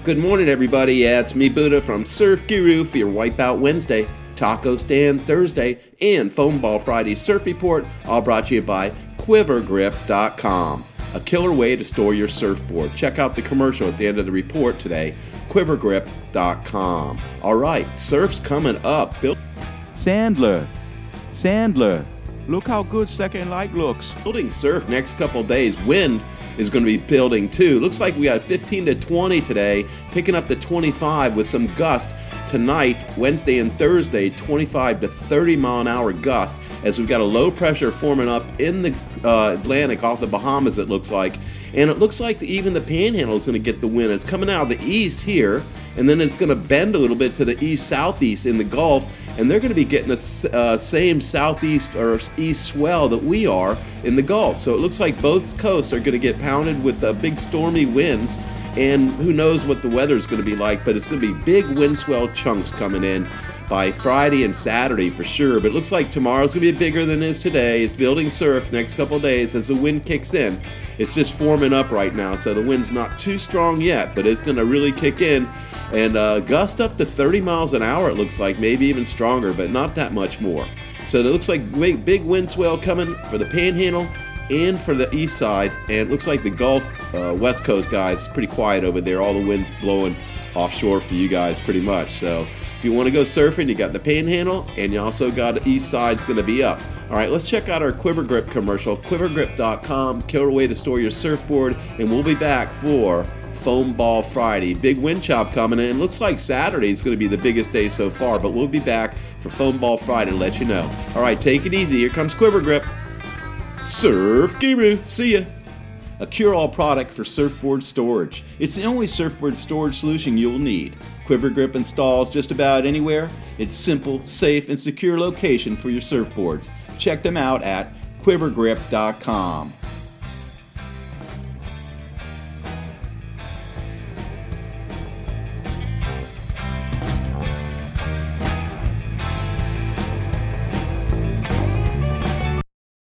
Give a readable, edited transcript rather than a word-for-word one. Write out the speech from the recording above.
Good morning, everybody. Yeah, it's me, Buddha, from Surf Guru for your Wipeout Wednesday, Taco Stand Thursday, and Foam Ball Friday Surf Report, all brought to you by QuiverGrip.com, a killer way to store your surfboard. Check out the commercial at the end of the report today, QuiverGrip.com. All right, surf's coming up. Sandler, look how good Second Light looks. Building surf next couple days. Wind is going to be building too. Looks like we got 15 to 20 today, picking up to 25 with some gust tonight, Wednesday and Thursday, 25 to 30 mile an hour gust, as we've got a low pressure forming up in the Atlantic off the Bahamas, it looks like. And it looks like even the Panhandle is going to get the wind. It's coming out of the east here, and then it's going to bend a little bit to the east-southeast in the Gulf, and they're going to be getting the same southeast or east swell that we are in the Gulf. So it looks like both coasts are going to get pounded with big stormy winds, and who knows what the weather is going to be like, but it's going to be big wind swell chunks coming in by Friday and Saturday for sure. But it looks like tomorrow's going to be bigger than it is today. It's building surf next couple of days as the wind kicks in. It's just forming up right now, so the wind's not too strong yet, but it's going to really kick in and gust up to 30 miles an hour, it looks like, maybe even stronger, but not that much more. So it looks like big wind swell coming for the Panhandle and for the east side, and it looks like the Gulf West Coast guys, it's pretty quiet over there. All the winds blowing offshore for you guys pretty much. So if you want to go surfing, you got the Panhandle, and you also got the east side's going to be up. All right, let's check out our Quiver Grip commercial, QuiverGrip.com, killer way to store your surfboard, and we'll be back for Foam Ball Friday. Big wind chop coming in. Looks like Saturday is going to be the biggest day so far, but we'll be back for Foam Ball Friday to let you know. All right, take it easy. Here comes Quiver Grip. Surf Guru. See ya. A cure-all product for surfboard storage. It's the only surfboard storage solution you'll need. Quiver Grip installs just about anywhere. It's simple, safe, and secure location for your surfboards. Check them out at QuiverGrip.com.